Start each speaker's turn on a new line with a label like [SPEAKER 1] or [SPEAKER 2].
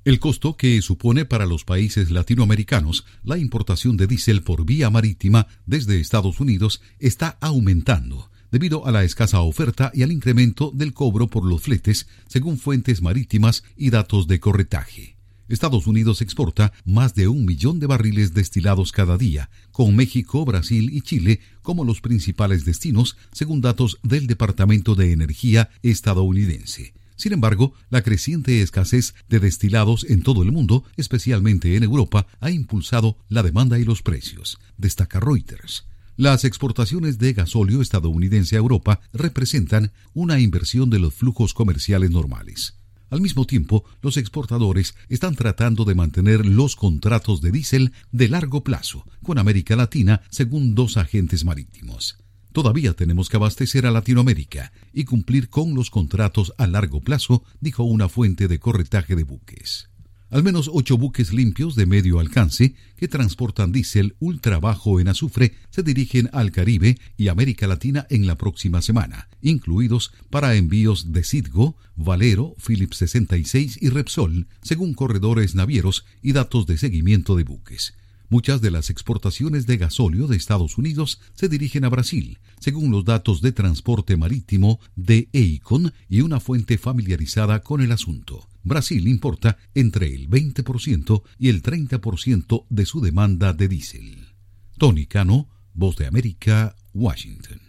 [SPEAKER 1] El costo que supone para los países latinoamericanos la importación de diésel por vía marítima desde Estados Unidos está aumentando debido a la escasa oferta y al incremento del cobro por los fletes, según fuentes marítimas y datos de corretaje. Estados Unidos exporta más de 1 millón de barriles destilados cada día, con México, Brasil y Chile como los principales destinos, según datos del Departamento de Energía estadounidense. Sin embargo, la creciente escasez de destilados en todo el mundo, especialmente en Europa, ha impulsado la demanda y los precios, destaca Reuters. Las exportaciones de gasóleo estadounidense a Europa representan una inversión de los flujos comerciales normales. Al mismo tiempo, los exportadores están tratando de mantener los contratos de diésel de largo plazo con América Latina, según 2 agentes marítimos. Todavía tenemos que abastecer a Latinoamérica y cumplir con los contratos a largo plazo, dijo una fuente de corretaje de buques. Al menos 8 buques limpios de medio alcance que transportan diésel ultra bajo en azufre se dirigen al Caribe y América Latina en la próxima semana, incluidos para envíos de Citgo, Valero, Phillips 66 y Repsol, según corredores navieros y datos de seguimiento de buques. Muchas de las exportaciones de gasóleo de Estados Unidos se dirigen a Brasil, según los datos de transporte marítimo de EICON y una fuente familiarizada con el asunto. Brasil importa entre el 20% y el 30% de su demanda de diésel. Tony Cano, Voz de América, Washington.